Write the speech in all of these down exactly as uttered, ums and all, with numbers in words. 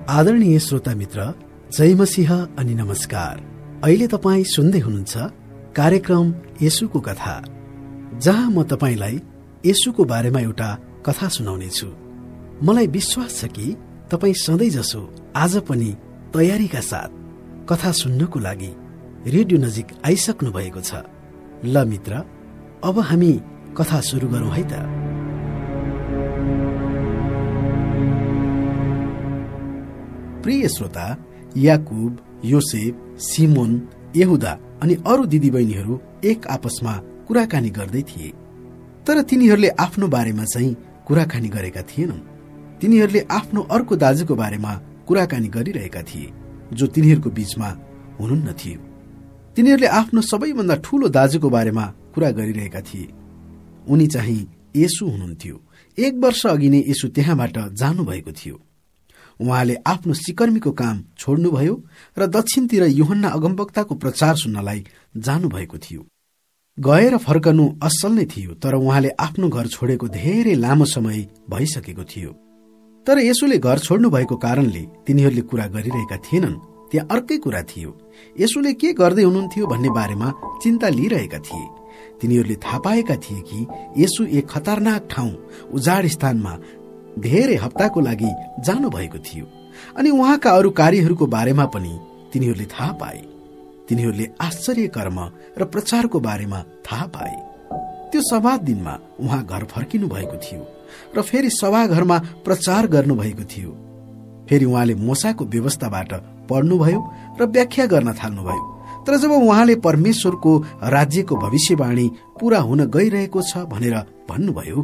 आदरणीय श्रोता मित्र, जय मसीह अनि नमस्कार। अहिले तपाईँ सुन्दै हुनुहुन्छ कार्यक्रम येशूको कथा, जहाँ म तपाईलाई येशूको बारेमा एउटा कथा सुनाउने छु। मलाई विश्वास छ कि तपाईँ सधैँ जसो आज पनि तयारीका साथ कथा सुन्नको लागि रेडियो नजिक आइसक्नु भएको छ। ल मित्र, अब हामी कथा सुरु गरौँ है त। प्रिय श्रोता, याकूब, योसेफ, सिमोन, यहुदा अनि अरू दिदीबहिनीहरू एक आपसमा कुराकानी गर्दै थिए, तर तिनीहरूले आफ्नो बारेमा चाहिँ कुराकानी गरेका थिएनन्। तिनीहरूले आफ्नो अर्को दाजुको बारेमा कुराकानी गरिरहेका थिए, जो तिनीहरूको बीचमा हुनुहुन्न थियो। तिनीहरूले आफ्नो सबैभन्दा ठूलो दाजुको बारेमा कुरा गरिरहेका थिए। उनी चाहिँ येशू हुनुहुन्थ्यो। एक वर्ष अघि नै येशू त्यहाँबाट जानुभएको थियो। उहाँले आफ्नो सिकर्मीको काम छोड्नुभयो र दक्षिणतिर यूहन्ना अगमवक्ताको प्रचार सुन्नलाई जानुभएको थियो। गएर फर्कनु असल नै थियो, तर उहाँले आफ्नो घर छोडेको धेरै लामो समय भइसकेको थियो। तर येशूले घर छोड्नु भएको कारणले तिनीहरूले कुरा गरिरहेका थिएनन्। त्यहाँ अर्कै कुरा थियो। येशूले के गर्दै हुनुहुन्थ्यो भन्ने बारेमा चिन्ता लिइरहेका थिए। तिनीहरूले थाहा पाएका थिए कि येशू एक खतरनाक ठाउँ, उजाड स्थानमा धेरै हप्ताको लागि जानु भएको थियो, अनि उहाँका अरू कार्यहरूको बारेमा पनि तिनीहरूले थाहा पाए। तिनीहरूले आश्चर्य कर्म र प्रचारको बारेमा थाहा पाए। त्यो सभा दिनमा उहाँ घर फर्किनु भएको थियो र फेरि सभाघरमा प्रचार गर्नुभएको थियो। फेरि उहाँले मोसाको व्यवस्थाबाट पढ्नुभयो र व्याख्या गर्न थाल्नुभयो। तर जब उहाँले परमेश्वरको राज्यको भविष्यवाणी पूरा हुन गइरहेको छ भनेर भन्नुभयो,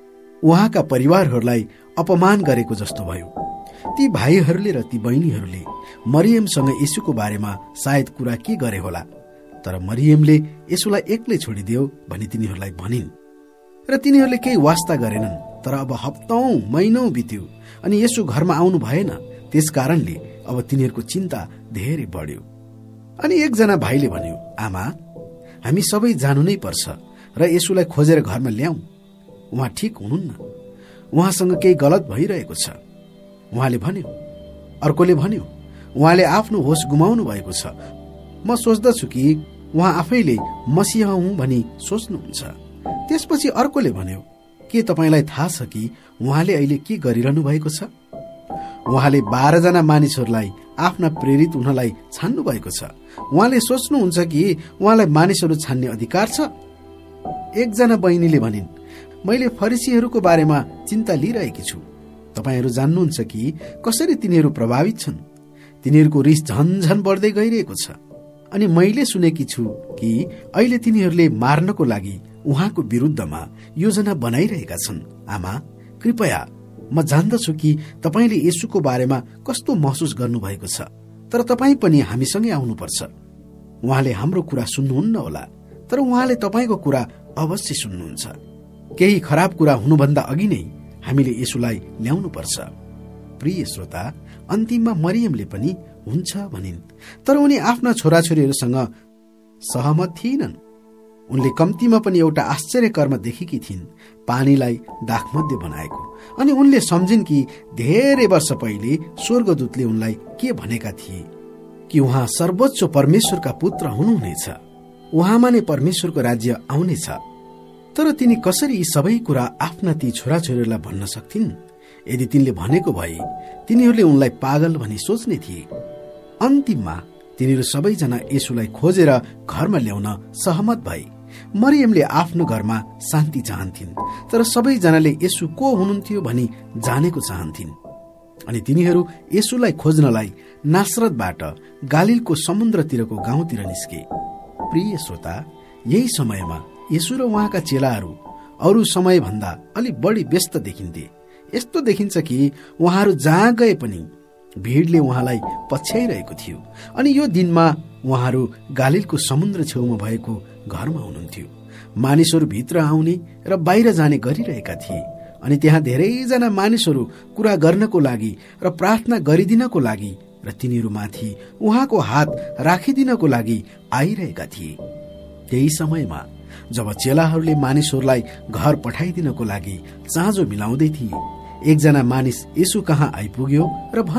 उहाँका परिवारहरूलाई अपमान गरेको जस्तो भयो। ती भाइहरूले र ती बहिनीहरूले मरियमसँग येशूको बारेमा सायद कुरा के गरे होला, तर मरियमले येशूलाई एक्लै छोडिदियो भनी तिनीहरूलाई भनिन् र तिनीहरूले केही वास्ता गरेनन्। तर अब हप्तौं महिनौं बित्यो अनि येशू घरमा आउनु भएन। त्यस कारणले अब तिनीहरूको चिन्ता धेरै बढ्यो। अनि एकजना भाइले भन्यो, आमा, हामी सबै जानु नै पर्छ र येशूलाई खोजेर घरमा ल्याऊ। उहाँ ठिक हुनुहुन्न, उहाँसँग केही गलत भइरहेको छ। उहाँले भन्यो। अर्कोले भन्यो, उहाँले आफ्नो होस गुमाउनु भएको छ। म सोच्दछु कि उहाँ आफैले मसीहा हुँ भनी सोच्नुहुन्छ। त्यसपछि अर्कोले भन्यो, के तपाईँलाई थाहा छ कि उहाँले अहिले के गरिरहनु भएको छ? उहाँले बाह्रजना मानिसहरूलाई आफ्ना प्रेरित हुनलाई छान्नु भएको छ। उहाँले सोच्नुहुन्छ कि उहाँलाई मानिसहरू छान्ने अधिकार छ? एकजना बहिनीले भनिन्, मैले फरिसीहरूको बारेमा चिन्ता लिइरहेकी छु। तपाईहरू जान्नुहुन्छ कि कसरी तिनीहरू प्रभावित छन्। तिनीहरूको रिस झन्झन बढ्दै गइरहेको छ। अनि मैले सुनेकी छु कि अहिले तिनीहरूले मार्नको लागि उहाँको विरुद्धमा योजना बनाइरहेका छन्। आमा, कृपया, म जान्दछु कि तपाईँले येशूको बारेमा कस्तो महसुस गर्नुभएको छ, तर तपाईँ पनि हामीसँगै आउनुपर्छ। उहाँले हाम्रो कुरा सुन्नुहुन्न होला, तर उहाँले तपाईँको कुरा अवश्य सुन्नुहुन्छ। केही खराब कुरा हुनुभन्दा अघि नै हामीले येशूलाई ल्याउनु पर्छ। प्रिय श्रोता, अन्तिममा मरियमले पनि हुन्छ भनिन्, तर उनी आफ्ना छोराछोरीहरूसँग सहमत थिएनन्। उनले कम्तीमा पनि एउटा आश्चर्य कर्म देखेकी थिइन्, पानीलाई दाखमध्ये बनाएको। अनि उनले सम्झिन् कि धेरै वर्ष पहिले स्वर्गदूतले उनलाई के भनेका थिए, कि उहाँ सर्वोच्च परमेश्वरका पुत्र हुनुहुनेछ, उहाँमा नै परमेश्वरको राज्य आउनेछ। तर तिनी कसरी यी सबै कुरा आफ्ना ती छोराछोरीहरूलाई भन्न सक्थिन्? यदि तिनले भनेको भए तिनीहरूले उनलाई पागल भनी सोच्ने थिए। अन्तिममा तिनीहरू सबैजना येशूलाई खोजेर घरमा ल्याउन सहमत भए। मरियमले आफ्नो घरमा शान्ति चाहन्थिन्, तर सबैजनाले येशू को हुनुहुन्थ्यो भनी जानेको चाहन्थिन्। अनि तिनीहरू येशूलाई खोज्नलाई नासरतबाट गालिलको समुद्रतिरको गाउँतिर निस्के। प्रिय श्रोता, यही समयमा येशू र उहाँका चेलाहरू अरू समय भन्दा अलि बढी व्यस्त देखिन्थे। यस्तो देखिन्छ कि उहाँहरू जहाँ गए पनि भीडले उहाँलाई पछ्याइरहेको थियो। अनि यो दिनमा उहाँहरू गालिलको समुद्र छेउमा भएको घरमा हुनुहुन्थ्यो। मानिसहरू भित्र आउने र बाहिर जाने गरिरहेका थिए। अनि त्यहाँ धेरैजना मानिसहरू कुरा गर्नको लागि र प्रार्थना गरिदिनको लागि र तिनीहरूमाथि उहाँको हात राखिदिनको लागि आइरहेका थिए। त्यही समयमा जब चेलाहरूले मानिसहरूलाई घर पठाइदिनको लागि चाँजो मिलाउँदै थिए, एकजना मानिस येशू कहाँ आइपुग्यो र भन्यो,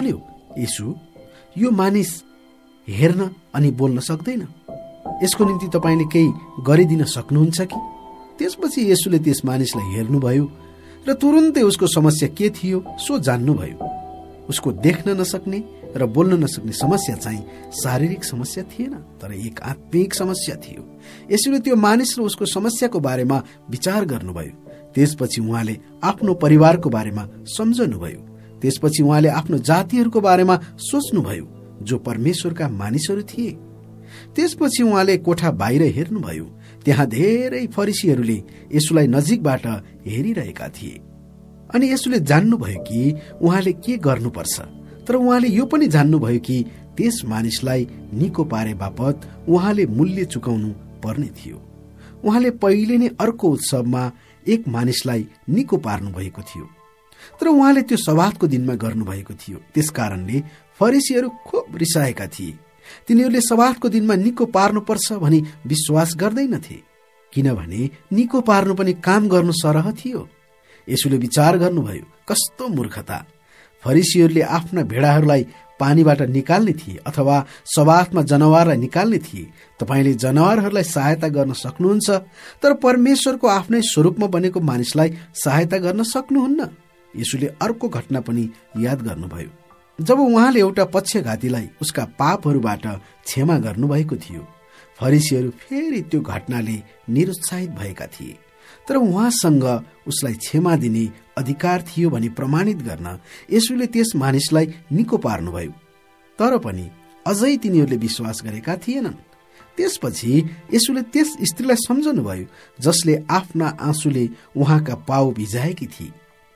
येशू, यो मानिस हेर्न अनि बोल्न सक्दैन, यसको निम्ति तपाईँले केही गरिदिन सक्नुहुन्छ कि? त्यसपछि येशूले त्यस मानिसलाई हेर्नुभयो र तुरुन्तै उसको समस्या के थियो सो जान्नुभयो। उसको देख्न नसक्ने र बोल्न नसक्ने समस्या चाहिँ शारीरिक समस्या थिएन, तर एक आत्मिक समस्या थियो। येशूले त्यो मानिस र उसको समस्याको बारेमा विचार गर्नुभयो। त्यसपछि उहाँले आफ्नो परिवारको बारेमा सम्झनुभयो। त्यसपछि उहाँले आफ्नो जातिहरूको बारेमा सोच्नुभयो जो परमेश्वरका मानिसहरू थिए। त्यसपछि उहाँले कोठा बाहिर हेर्नुभयो। त्यहाँ धेरै फरिसीहरूले येशूलाई नजिकबाट हेरिरहेका थिए अनि येशूले जान्नुभयो कि उहाँले के गर्नुपर्छ, तर उहाँले यो पनि जान्नुभयो कि त्यस मानिसलाई निको पारे बापत उहाँले मूल्य चुकाउनु पर्ने थियो। उहाँले पहिले नै अर्को उत्सवमा एक मानिसलाई निको पार्नु भएको थियो, तर उहाँले त्यो सवादको दिनमा गर्नुभएको थियो। त्यसकारणले फरिसीहरू खुब रिसाएका थिए। तिनीहरूले सवादको दिनमा निको पार्नुपर्छ भनी विश्वास गर्दैनथे, किनभने निको पार्नु पनि काम गर्नु सरह थियो। येशूले विचार गर्नुभयो, कस्तो मूर्खता! फरिसीहरूले आफ्ना भेडाहरूलाई पानीबाट निकाल्ने थिए अथवा सवादमा जनावरलाई निकाल्ने थिए। तपाईँले जनावरहरूलाई सहायता गर्न सक्नुहुन्छ, तर परमेश्वरको आफ्नै स्वरूपमा बनेको मानिसलाई सहायता गर्न सक्नुहुन्न। येशूले अर्को घटना पनि याद गर्नुभयो। जब उहाँले एउटा पक्षघातीलाई उसका पापहरूबाट क्षमा गर्नुभएको थियो, फरिसीहरू फेरि त्यो घटनाले निरुत्साहित भएका थिए, तर उहाँसँग उसलाई क्षमा दिने अधिकार थियो भनी प्रमाणित गर्न येशूले त्यस मानिसलाई निको पार्नुभयो। तर पनि अझै तिनीहरूले विश्वास गरेका थिएनन्। त्यसपछि येशूले त्यस स्त्रीलाई सम्झनुभयो जसले आफ्ना आँसुले उहाँका पाउ भिजाएकी थिए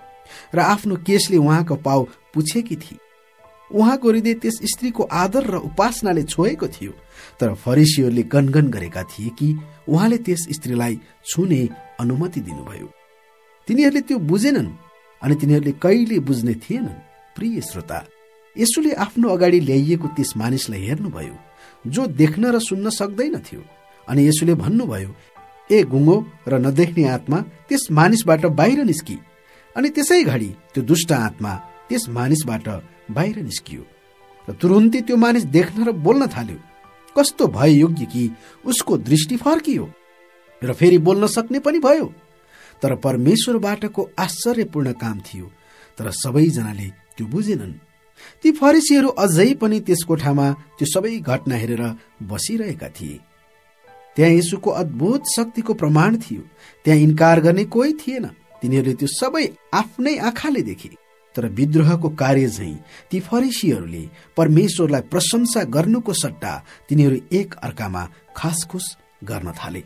र आफ्नो केशले उहाँको पाउ पुछेकी थिए। उहाँको हृदय त्यस स्त्रीको आदर र उपासनाले छोएको थियो, तर फरिसीहरूले गनगन गरेका थिए कि उहाँले त्यस स्त्रीलाई छुने अनुमति दिनुभयो। तिनीहरूले त्यो बुझेनन् अनि तिनीहरूले कहिले बुझ्ने थिएनन्। प्रिय श्रोता, येशूले आफ्नो अगाडि ल्याइएको त्यस मानिसलाई हेर्नुभयो जो देख्न र सुन्न सक्दैन थियो, अनि येशूले भन्नुभयो, ए गुङ्गो र नदेख्ने आत्मा, त्यस मानिसबाट बाहिर निस्की। अनि त्यसै घडी त्यो दुष्ट आत्मा त्यस मानिसबाट बाहिर निस्कियो र तुरुन्तै त्यो मानिस देख्न र बोल्न थाल्यो। कस्तो भय योग्य कि उसको दृष्टि फर्कियो र फेरि बोल्न सक्ने पनि भयो। तर परमेश्वरबाटको आश्चर्यपूर्ण काम थियो, तर सबैजनाले त्यो बुझेनन्। ती फरिसीहरू अझै पनि त्यस कोठामा त्यो सबै घटना हेरेर बसिरहेका थिए। त्यहाँ येशूको अद्भुत शक्तिको प्रमाण थियो। त्यहाँ इन्कार गर्ने कोही थिएन। तिनीहरूले त्यो सबै आफ्नै आँखाले देखे। तर विद्रोहको कार्य झैं ती फरिसीहरूले परमेश्वरलाई प्रशंसा गर्नुको सट्टा तिनीहरू एक अर्कामा खासखुस गर्न थाले।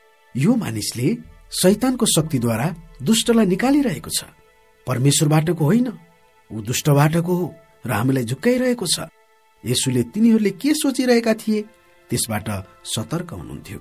यो मानिसले शैतानको शक्तिद्वारा दुष्टलाई निकालिरहेको छ, परमेश्वरबाटको होइन। ऊ दुष्टबाटको हो र हामीलाई झुक्काइरहेको छ। येशूले तिनीहरूले के सोचिरहेका थिए त्यसबाट सतर्क हुनुहुन्थ्यो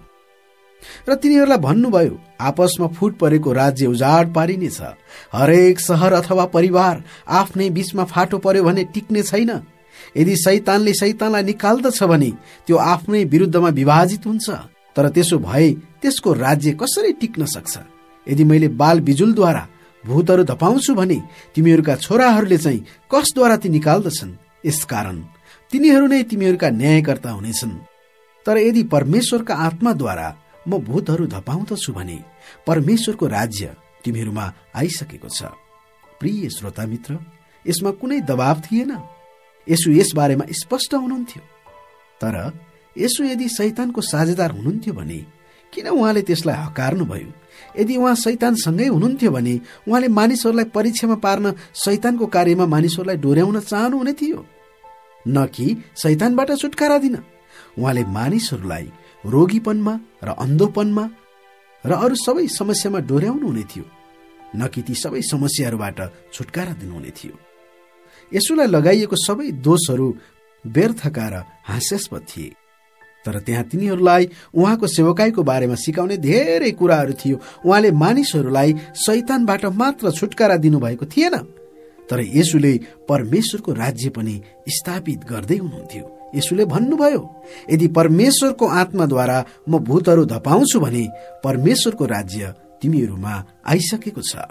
र तिनीहरूलाई भन्नुभयो, आपसमा फुट परेको राज्य उजाड पारिनेछ। हरेक शहर अथवा परिवार आफ्नै बीचमा फाटो पर्यो भने टिक्ने छैन। यदि शैतानले शैतानलाई निकाल्दछ भने त्यो आफ्नै विरुद्धमा विभाजित हुन्छ, तर त्यसो भए त्यसको राज्य कसरी टिक्न सक्छ? यदि मैले बाल बिजुलद्वारा भूतहरू धपाउँछु भने तिमीहरूका छोराहरूले चाहिँ कसद्वारा ती निकाल्दछन्? यसकारण तिनीहरू नै तिमीहरूका न्यायकर्ता हुनेछन्। तर यदि परमेश्वरका आत्माद्वारा म भूतहरू धपाउँदछु भने परमेश्वरको राज्य तिमीहरूमा आइसकेको छ। प्रिय श्रोता मित्र, यसमा कुनै दबाव थिएन। येशू यस बारेमा स्पष्ट हुनुहुन्थ्यो। तर येशू यदि शैतानको साझेदार हुनुहुन्थ्यो भने किन उहाँले त्यसलाई हकार्नुभयो? यदि उहाँ शैतानसँगै हुनुहुन्थ्यो भने उहाँले मानिसहरूलाई परीक्षामा पार्न शैतानको कार्यमा मानिसहरूलाई डोर्याउन चाहनुहुने थियो, न कि शैतानबाट छुटकारा दिन। उहाँले मानिसहरूलाई रोगीपनमा र अन्धोपनमा र अरू सबै समस्यामा डोर्याउनु हुने थियो, न कि ती सबै समस्याहरूबाट छुटकारा दिनुहुने थियो। येशूलाई लगाइएको सबै दोषहरू व्यर्थका र हास्यास्पद थिए, तर त्यहाँ तिनीहरूलाई उहाँको सेवकाईको बारेमा सिकाउने धेरै कुराहरू थियो। उहाँले मानिसहरूलाई शैतानबाट मात्र छुटकारा दिनुभएको थिएन, तर येशूले परमेश्वरको राज्य पनि स्थापित गर्दै हुनुहुन्थ्यो। येशूले भन्नुभयो, यदि परमेश्वरको आत्माद्वारा म भूतहरू धपाउँछु भने परमेश्वरको राज्य तिमीहरूमा आइसकेको छ।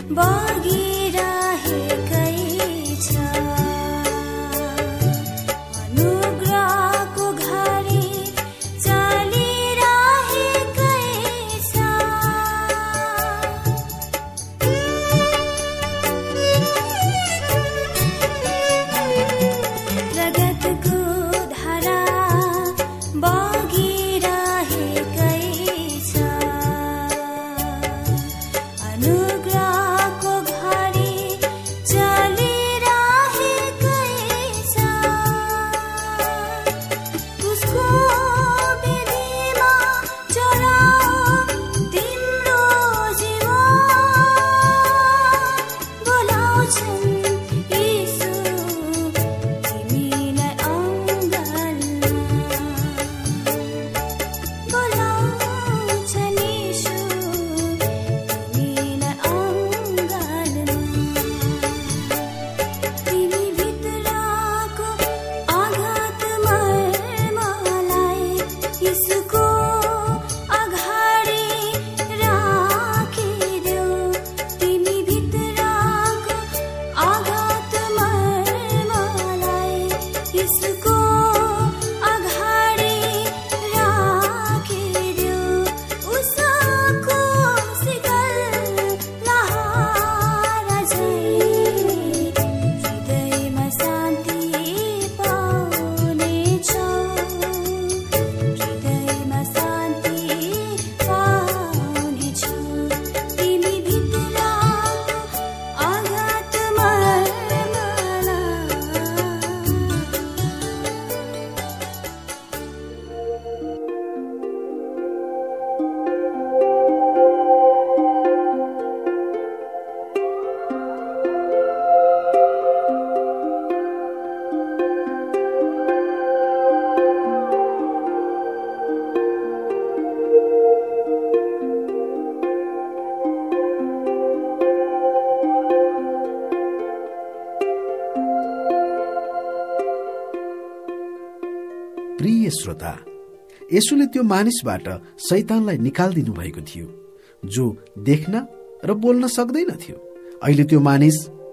प्रिय श्रोता, येशूले त्यो मानिसबाट शैतानलाई निकालिदिनु भएको थियो जो देख्न र बोल्न सक्दैन थियो। अहिले त्यो मानिस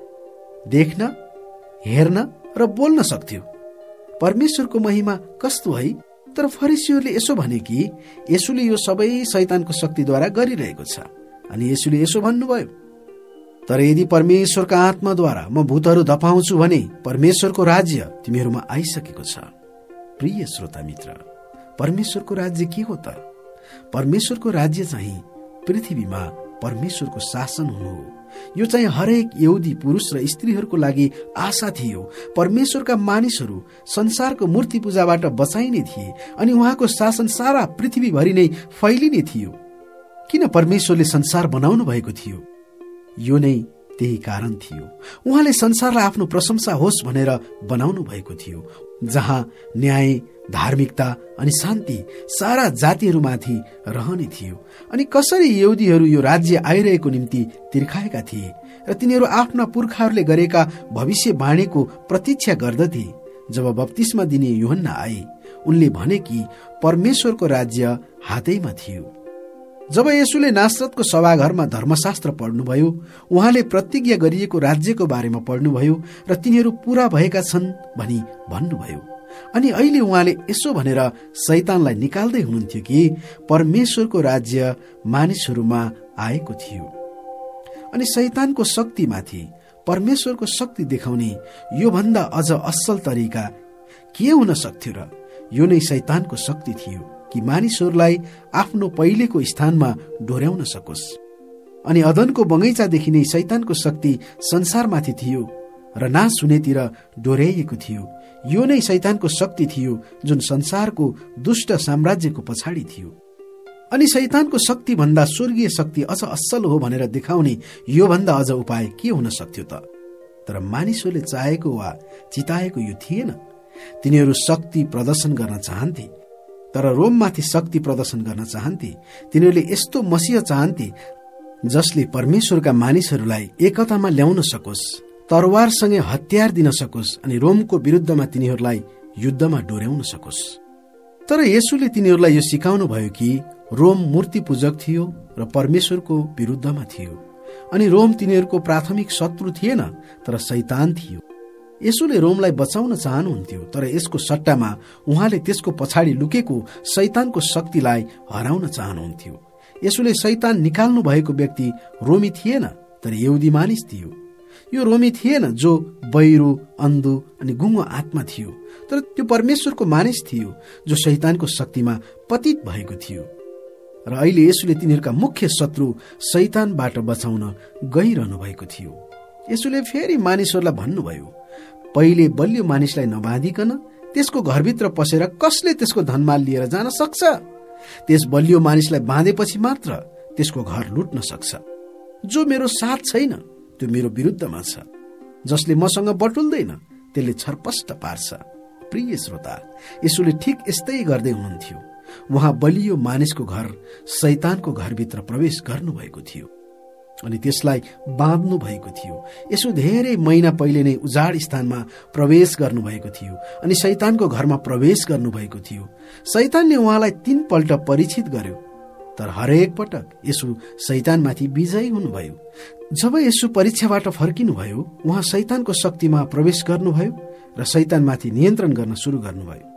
देख्न, हेर्न र बोल्न सक्थ्यो। परमेश्वरको महिमा कस्तो है। तर फरिसीहरूले यसो भने कि येशूले यो सबै शैतानको शक्तिद्वारा गरिरहेको छ। अनि येशूले यसो भन्नुभयो, तर यदि परमेश्वरका आत्माद्वारा म भूतहरू धपाउँछु भने परमेश्वरको राज्य तिमीहरूमा आइसकेको छ। प्रिय श्रोता मित्र, परमेश्वरको राज्य के हो त? परमेश्वरको राज्य चाहिँ पृथ्वीमा परमेश्वरको शासन हुनु हो। यो चाहिँ हरेक यहुदी पुरुष र स्त्रीहरूको लागि आशा थियो। परमेश्वरका मानिसहरू संसारको मूर्ति पूजाबाट बचाइने थिए अनि उहाँको शासन सारा पृथ्वीभरि नै फैलिने थियो। किन परमेश्वरले संसार बनाउनु भएको थियो? यो नै त्यही कारण थियो। उहाँले संसारलाई आफ्नो प्रशंसा होस् भनेर बनाउनु भएको थियो, जहाँ न्याय, धार्मिकता अनि शान्ति सारा जातिहरूमाथि रहने थियो। अनि कसरी यहुदीहरू यो राज्य आइरहेको निम्ति तिर्खाएका थिए र तिनीहरू आफ्ना पुर्खाहरूले गरेका भविष्यवाणीको प्रतीक्षा गर्दथे। जब बप्तिस्मा दिने यूहन्ना आए, उनले भने कि परमेश्वरको राज्य हातैमा थियो। जब येशूले नासरतको सभाघरमा धर्मशास्त्र पढ्नुभयो, उहाँले प्रतिज्ञा गरिएको राज्यको बारेमा पढ्नुभयो र तिनीहरू पूरा भएका छन् भनी भन्नुभयो। अनि अहिले उहाँले यसो भनेर शैतानलाई निकाल्दै हुनुहुन्थ्यो कि परमेश्वरको राज्य मानिसहरूमा आएको थियो। अनि शैतानको शक्तिमाथि परमेश्वरको शक्ति देखाउने यो भन्दा अझ असल तरिका के हुन सक्थ्यो र? यो नै शैतानको शक्ति थियो कि मानिसहरूलाई आफ्नो पहिलेको स्थानमा डोर्याउन सकोस्। अनि अदनको बगैँचादेखि नै शैतानको शक्ति संसारमाथि थियो र नाश हुनेतिर डोर्याइएको थियो। यो नै शैतानको शक्ति थियो जुन संसारको दुष्ट साम्राज्यको पछाडि थियो। अनि शैतानको शक्ति भन्दा स्वर्गीय शक्ति अझ असल हो भनेर देखाउने यो भन्दा अझ उपाय के हुन सक्थ्यो त? तर मानिसहरूले चाहेको वा चिताएको यो थिएन। तिनीहरू शक्ति प्रदर्शन गर्न चाहन्थे, तर रोममाथि शक्ति प्रदर्शन गर्न चाहन्थे। तिनीहरूले यस्तो मसीह चाहन्थे जसले परमेश्वरका मानिसहरूलाई एकतामा ल्याउन सकोस्, तरवारसँगै हतियार दिन सकोस् अनि रोमको विरुद्धमा तिनीहरूलाई युद्धमा डोर्याउन सकोस्। तर येशूले तिनीहरूलाई यो सिकाउनु भयो कि रोम मूर्ति पूजक थियो र परमेश्वरको विरुद्धमा थियो। अनि रोम तिनीहरूको प्राथमिक शत्रु थिएन, तर शैतान थियो। यसुले रोमलाई बचाउन चाहनुहुन्थ्यो, तर यसको सट्टामा उहाँले त्यसको पछाडि लुकेको शैतानको शक्तिलाई हराउन चाहनुहुन्थ्यो। यसुले शैतान निकाल्नु भएको व्यक्ति रोमी थिएन, तर यहुदी मानिस थियो। यो रोमी थिएन जो बहिरो, अन्धो अनि गुङ्गो आत्मा थियो, तर त्यो परमेश्वरको मानिस थियो जो शैतानको शक्तिमा पतित भएको थियो। र अहिले यसुले तिनीहरूका मुख्य शत्रु शैतानबाट बचाउन गइरहनु भएको थियो। यसुले फेरि मानिसहरूलाई भन्नुभयो, पहिले बलियो मानिसलाई नबाँधिकन त्यसको घरभित्र पसेर कसले त्यसको धनमाल लिएर जान सक्छ? त्यस बलियो मानिसलाई बाँधेपछि मात्र त्यसको घर लुट्न सक्छ। जो मेरो साथ छैन त्यो मेरो विरुद्धमा छ। जसले मसँग बटुल्दैन त्यसले छरपष्ट पार्छ। प्रिय श्रोता, यसुले ठिक यस्तै गर्दै हुनुहुन्थ्यो। उहाँ बलियो मानिसको घर शैतानको घरभित्र प्रवेश गर्नुभएको थियो अनि त्यसलाई बाँध्नु भएको थियो। यसो धेरै महिना पहिले नै उजाड स्थानमा प्रवेश गर्नुभएको थियो अनि शैतानको घरमा प्रवेश गर्नुभएको थियो। शैतानले उहाँलाई तीन पल्ट परीक्षित गर्यो, तर हरेक पटक यसो शैतानमाथि विजयी हुनुभयो। जब यसो परीक्षाबाट फर्किनुभयो, उहाँ शैतानको शक्तिमा प्रवेश गर्नुभयो र शैतानमाथि नियन्त्रण गर्न सुरु गर्नुभयो।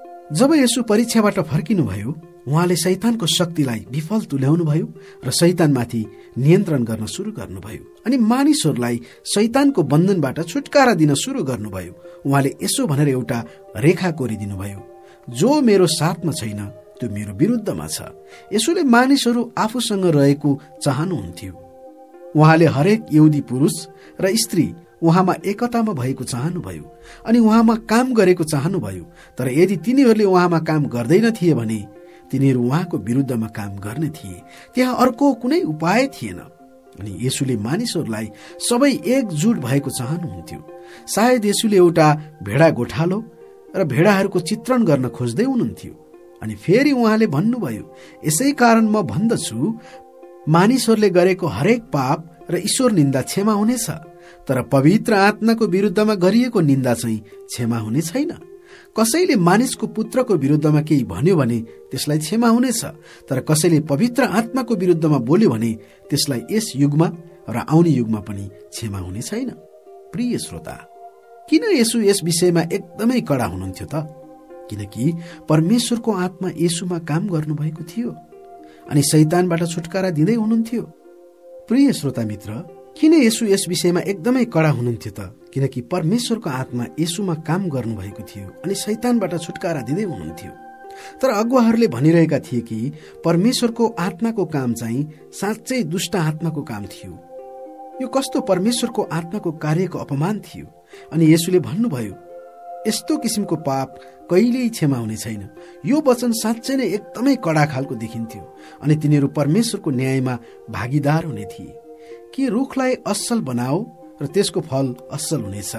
जब यसो परीक्षाबाट फर्किनुभयो, उहाँले शैतानको शक्तिलाई विफल तुल्याउनुभयो र शैतानमाथि नियन्त्रण गर्न सुरु गर्नुभयो अनि मानिसहरूलाई शैतानको बन्धनबाट छुटकारा दिन सुरु गर्नुभयो। उहाँले यसो भनेर एउटा रेखा कोरिदिनुभयो, जो मेरो साथमा छैन त्यो मेरो विरुद्धमा छ। यसोले मानिसहरू आफूसँग रहेको चाहनुहुन्थ्यो। उहाँले हरेक यहुदी पुरुष र स्त्री उहाँमा एकतामा भएको चाहनुभयो अनि उहाँमा काम गरेको चाहनुभयो। तर यदि तिनीहरूले उहाँमा काम गर्दैन थिए भने तिनीहरू उहाँको विरुद्धमा काम गर्ने थिए। त्यहाँ अर्को कुनै उपाय थिएन। अनि यसुले मानिसहरूलाई सबै एकजुट भएको चाहनुहुन्थ्यो। सायद यसुले एउटा भेडा गोठालो र भेडाहरूको चित्रण गर्न खोज्दै हुनुहुन्थ्यो। अनि फेरि उहाँले भन्नुभयो, यसै कारण म भन्दछु, मानिसहरूले गरेको हरेक पाप र ईश्वर निन्दा क्षमा हुनेछ, तर पवित्र आत्माको विरुद्धमा गरिएको निन्दा चाहिँ क्षमा हुने छैन। कसैले मानिसको पुत्रको विरुद्धमा केही भन्यो भने त्यसलाई क्षमा हुनेछ, तर कसैले पवित्र आत्माको विरुद्धमा बोल्यो भने त्यसलाई यस युगमा र आउने युगमा पनि क्षमा हुने छैन। प्रिय श्रोता, किन यसु यस विषयमा एकदमै कडा हुनुहुन्थ्यो त? किनकि परमेश्वरको आत्मा यसुमा काम गर्नुभएको थियो अनि शैतानबाट छुटकारा दिँदै हुनुहुन्थ्यो। प्रिय श्रोता मित्र, किन यसु यस विषयमा एकदमै कडा हुनुहुन्थ्यो त? किनकि परमेश्वरको आत्मा यसुमा काम गर्नुभएको थियो अनि शैतानबाट छुटकारा दिँदै हुनुहुन्थ्यो। तर अगुवाहरूले भनिरहेका थिए कि परमेश्वरको आत्माको काम चाहिँ साँच्चै दुष्ट आत्माको काम थियो। यो कस्तो परमेश्वरको आत्माको कार्यको अपमान थियो। अनि यसुले भन्नुभयो, यस्तो किसिमको पाप कहिल्यै क्षमा हुने छैन। यो वचन साँच्चै नै एकदमै कडा खालको देखिन्थ्यो अनि तिनीहरू परमेश्वरको न्यायमा भागीदार हुने थिए। कि रुखलाई असल बनाओ र त्यसको फल असल हुनेछ,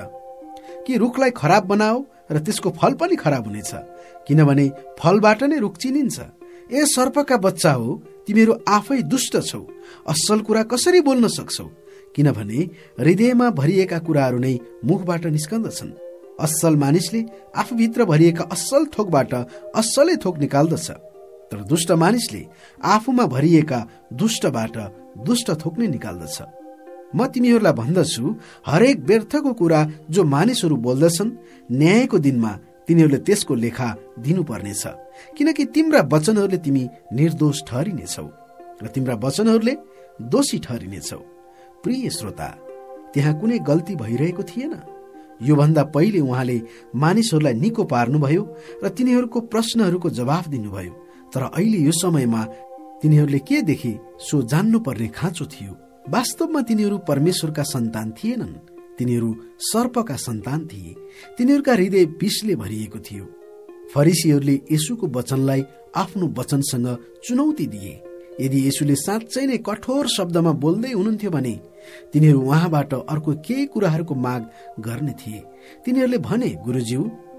कि रुखलाई खराब बनाओ र त्यसको फल पनि खराब हुनेछ, किनभने फलबाट नै रुख चिनिन्छ। ए सर्पका बच्चा हो, तिमीहरू आफै दुष्ट छौ, असल कुरा कसरी बोल्न सक्छौ? किनभने हृदयमा भरिएका कुराहरू नै मुखबाट निस्कन्दछन्। असल मानिसले आफूभित्र भरिएका असल थोकबाट असलै थोक निकाल्दछ, तर दुष्ट मानिसले आफूमा भरिएका दुष्टबाट दुष्ट थोक नै निकाल्दछ। म तिमीहरूलाई भन्दछु, हरेक व्यर्थको कुरा जो मानिसहरू बोल्दछन्, न्यायको दिनमा तिनीहरूले त्यसको लेखा दिनुपर्नेछ, किनकि तिम्रा वचनहरूले तिमी निर्दोष ठहरिनेछौ र तिम्रा वचनहरूले दोषी ठहरिनेछौ। प्रिय श्रोता, त्यहाँ कुनै गल्ती भइरहेको थिएन। योभन्दा पहिले उहाँले मानिसहरूलाई निको पार्नुभयो र तिनीहरूको प्रश्नहरूको जवाफ दिनुभयो। तर अहिले यो समयमा तिनीहरूले के देखे सो जान्नुपर्ने खाँचो थियो। वास्तवमा तिनीहरू परमेश्वरका सन्तान थिएनन्, तिनीहरू सर्पका सन्तान थिए। तिनीहरूका हृदय विषले भरिएको थियो। फरिसीहरूले येशूको वचनलाई आफ्नो वचनसँग चुनौती दिए। यदि येशूले साँच्चै नै कठोर शब्दमा बोल्दै हुनुहुन्थ्यो भने तिनीहरू उहाँबाट अर्को केही कुराहरूको माग गर्ने थिए। तिनीहरूले भने, गुरुज्यू,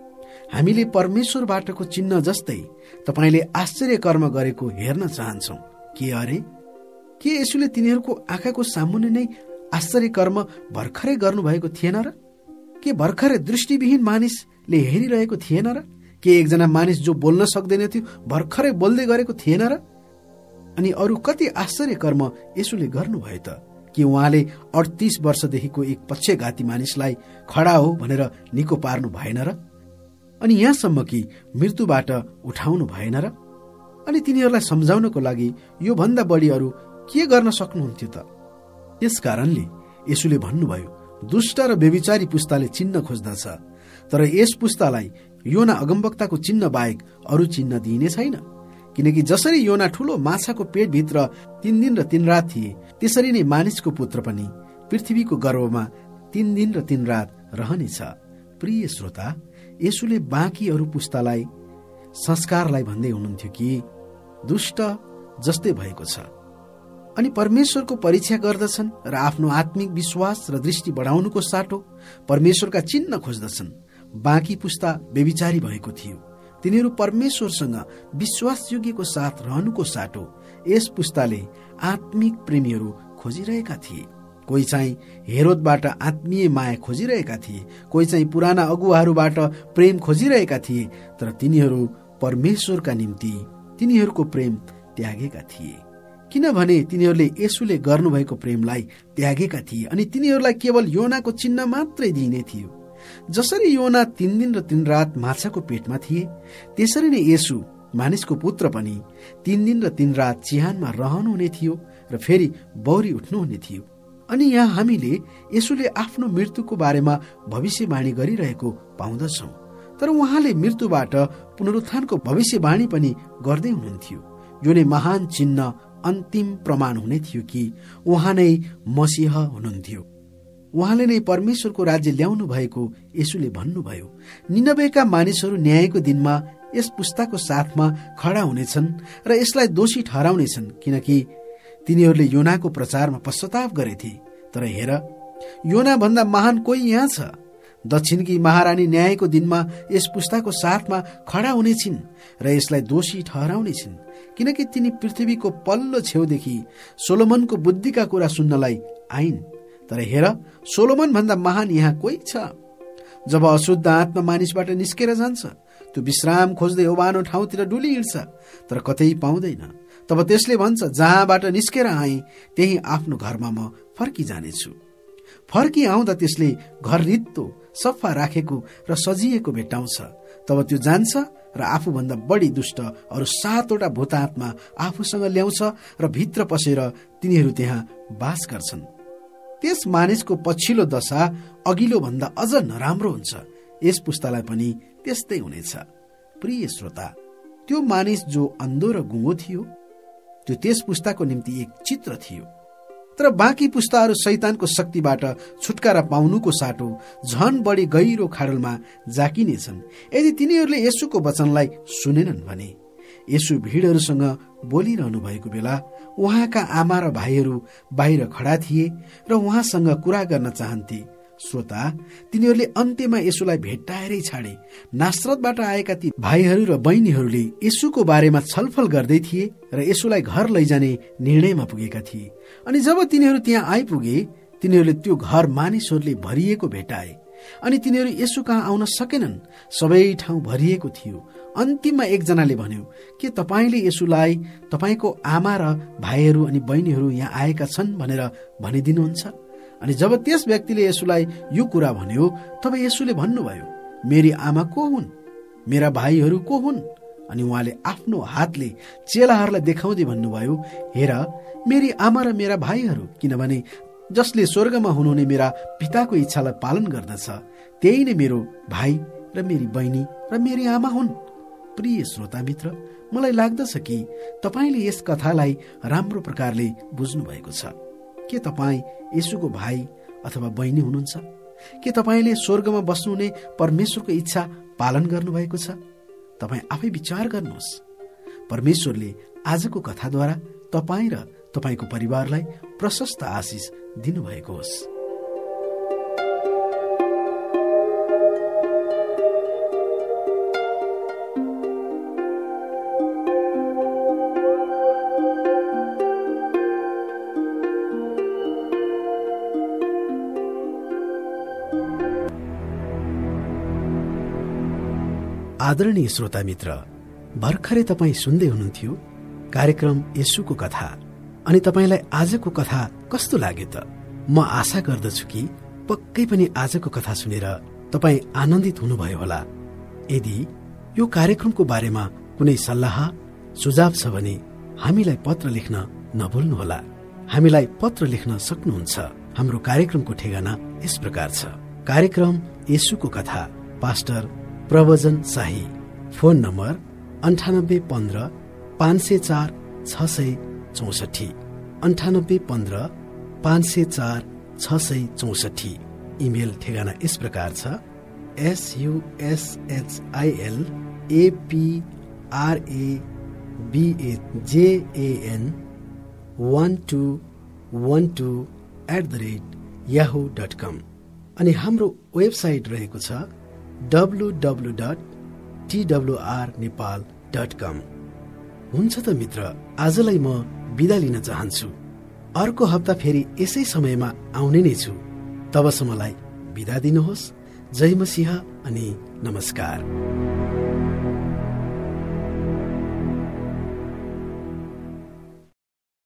हामीले परमेश्वरबाटको चिन्ह जस्तै तपाईले आश्चर्य कर्म गरेको हेर्न चाहन्छौ। के अरे, के येशूले तिनीहरूको आँखाको सामुन्ने नै आश्चर्य कर्म भर्खरै गर्नुभएको थिएन र? के भर्खरै दृष्टिविहीन मानिसले हेरिरहेको थिएन र? के एकजना मानिस जो बोल्न सक्दैन थियो भर्खरै बोल्दै गरेको थिएन र? अनि अरू कति आश्चर्य कर्म येशूले गर्नुभयो त? कि उहाँले अडतीस वर्षदेखिको एक पक्षघाती मानिसलाई खडा हो भनेर निको पार्नु भएन र? अनि यहाँसम्म कि मृत्युबाट उठाउनु भएन र? अनि तिनीहरूलाई सम्झाउनको लागि यो भन्दा बढी अरू के गर्न सक्नुहुन्थ्यो त? त्यस कारणले यसुले भन्नुभयो, दुष्ट र व्यभिचारी पुस्ताले चिन्ह खोज्दछ, तर यस पुस्तालाई योना अगमवक्ताको चिन्ह बाहेक अरू चिन्ह दिइने छैन। किनकि जसरी योना ठूलो माछाको पेटभित्र तीन दिन र तीन रात थिए, त्यसरी नै मानिसको पुत्र पनि पृथ्वीको गर्भमा तीन दिन र तीन रात रहनेछ। प्रिय श्रोता, यसुले बाँकी अरू पुस्तालाई संस्कारलाई भन्दै हुनुहुन्थ्यो कि दुष्ट जस्तै भएको छ अनि परमेश्वरको परीक्षा गर्दछन् र आफ्नो आत्मिक विश्वास र दृष्टि बढाउनुको साटो परमेश्वरका चिन्ह खोज्दछन्। बाँकी पुस्ता व्यभिचारी भएको थियो। तिनीहरू परमेश्वरसँग विश्वासयोग्यको साथ रहनुको साटो यस पुस्ताले आत्मिक प्रेमीहरू खोजिरहेका थिए। कोही चाहिँ हेरोदबाट आत्मीय माया खोजिरहेका थिए, कोही चाहिँ पुराना अगुवाहरूबाट प्रेम खोजिरहेका थिए, तर तिनीहरू परमेश्वरका निम्ति तिनीहरूको प्रेम त्यागेका थिए। किनभने तिनीहरूले यसुले गर्नुभएको प्रेमलाई त्यागेका थिए अनि तिनीहरूलाई केवल योनाको चिन्ह मात्रै दिइने थियो। जसरी योना तीन दिन र तीन रात माछाको पेटमा थिए, त्यसरी नै यसु मानिसको पुत्र पनि तीन दिन र तीन रात चिहानमा रहनुहुने थियो र फेरि बौरी उठ्नुहुने थियो। अनि यहाँ हामीले यसुले आफ्नो मृत्युको बारेमा भविष्यवाणी गरिरहेको पाउँदछौँ, तर उहाँले मृत्युबाट पुनरुत्थानको भविष्यवाणी पनि गर्दै हुनुहुन्थ्यो। यो नै महान चिन्ह, अन्तिम प्रमाण हुने थियो कि उहाँ नै मसीह हुनुहुन्थ्यो। उहाँले नै परमेश्वरको राज्य ल्याउनु भएको यसुले भन्नुभयो। निनवेका मानिसहरू न्यायको दिनमा यस पुस्ताको साथमा खडा हुनेछन् र यसलाई दोषी ठहराउनेछन्, किनकि तिनीहरूले योनाको प्रचारमा पश्चाताप गरेथे। तर हेर, योना भन्दा महान कोही यहाँ छ। दक्षिणकी महारानी न्यायको दिनमा यस पुस्ताको साथमा खडा हुनेछिन् र यसलाई दोषी ठहराउनेछिन्, किनकि तिनी पृथ्वीको पल्लो छेउदेखि सोलोमनको बुद्धिका कुरा सुन्नलाई आइन्। तर हेर, सोलोमन भन्दा महान यहाँ कोही छ। जब अशुद्ध आत्मा मानिसबाट निस्केर जान्छ, त्यो विश्राम खोज्दै ओबानो ठाउँतिर डुली हिँड्छ, तर कतै पाउँदैन। तब त्यसले भन्छ, जहाँबाट निस्केर आए त्यही आफ्नो घरमा म फर्किजानेछु। फर्की आउँदा त्यसले घर रित्तो सफा राखेको र सजिएको भेट्टाउँछ। तब त्यो जान्छ र आफूभन्दा बढी दुष्ट अरू सातवटा भूतात्मा आफूसँग ल्याउँछ र भित्र पसेर तिनीहरू त्यहाँ बास गर्छन्। त्यस मानिसको पछिल्लो दशा अघिल्लो भन्दा अझ नराम्रो हुन्छ। यस पुस्तालाई पनि त्यस्तै हुनेछ। प्रिय श्रोता, त्यो मानिस जो अन्धो र गुङ्गो थियो, त्यो त्यस पुस्ताको निम्ति एक चित्र थियो। तर बाँकी पुस्ताहरू शैतानको शक्तिबाट छुटकारा पाउनुको साटो झन बढी गहिरो खाडलमा जाकिनेछन् यदि तिनीहरूले यसुको वचनलाई सुनेनन् भने। यसु भिडहरूसँग बोलिरहनु भएको बेला उहाँका आमा र भाइहरू बाहिर खडा थिए र उहाँसँग कुरा गर्न चाहन्थे। श्रोता, तिनीहरूले अन्त्यमा यसुलाई भेट्टाएरै छाडे। नासरतबाट आएका ती भाइहरू र बहिनीहरूले यसुको बारेमा छलफल गर्दै थिए र यसुलाई घर लैजाने निर्णयमा पुगेका थिए। अनि जब तिनीहरू त्यहाँ आइपुगे, तिनीहरूले त्यो घर मानिसहरूले भरिएको भेटाए अनि तिनीहरू यसु कहाँ आउन सकेनन्। सबै ठाउँ भरिएको थियो। अन्तिममा एकजनाले भन्यो, के तपाईँले यसुलाई तपाईँको आमा र भाइहरू अनि बहिनीहरू यहाँ आएका छन् भनेर भनिदिनुहुन्छ? अनि जब त्यस व्यक्तिले यसुलाई यो कुरा भन्यो, तब यसुले भन्नुभयो, मेरी आमा को हुन्, मेरा भाइहरू को हुन्? अनि उहाँले आफ्नो हातले चेलाहरूलाई देखाउँदै भन्नुभयो, हेर मेरी आमा र मेरा भाइहरू, किनभने जसले स्वर्गमा हुनुहुने मेरा पिताको इच्छालाई पालन गर्दछ, त्यही नै मेरो भाइ र मेरी बहिनी र मेरी आमा हुन्। प्रिय श्रोता मित्र, मलाई लाग्दछ कि तपाईँले यस कथालाई राम्रो प्रकारले बुझ्नु भएको छ। के तपाईँ यसुको भाइ अथवा बहिनी हुनुहुन्छ? के तपाईँले स्वर्गमा बस्नुहुने परमेश्वरको इच्छा पालन गर्नुभएको छ? तपाईँ आफै विचार गर्नुहोस्। परमेश्वरले आजको कथाद्वारा तपाईँ र तपाईँको परिवारलाई प्रशस्त आशिष दिनुभएको होस्। आदरणीय श्रोता मित्र, भर्खरै तपाईँ सुन्दै हुनुहुन्थ्यो कार्यक्रम यसुको कथा अनि तपाईलाई आजको कथा कस्तो लाग्यो त? म आशा गर्दछु कि पक्कै पनि आजको कथा सुनेर तपाई आनन्दित हुनुभयो होला। यदि यो कार्यक्रमको बारेमा कुनै सल्लाह सुझाव छ भने हामीलाई पत्र लेख्न नभुल्नुहोला। हामीलाई पत्र लेख्न सक्नुहुन्छ। हाम्रो कार्यक्रमको ठेगाना यस प्रकार छ: कार्यक्रम येशूको कथा, पास्टर प्रवचन शाही, फोन नम्बर अन्ठानब्बे पन्ध्र पाँच सय चार छ सय चौसठी, अन्ठानब्बे पन्ध्र पाँच सय चार छ सय चौसठी। इमेल ठेगाना यस प्रकार छ: एसयुएसएचआइएल एपीआरएबिएजेएन one two one two at the rate Yahoo dot कम। अनि हाम्रो वेबसाइट रहेको छ W W dot TWR Nepal dot कम। हुन्छ त मित्र, आजलाई म बिदा लिन चाहन्छु। अर्को हप्ता फेरि यसै समयमा आउने नै छु। तबसम्मलाई बिदा दिनुहोस्। जय मसीह अनि नमस्कार।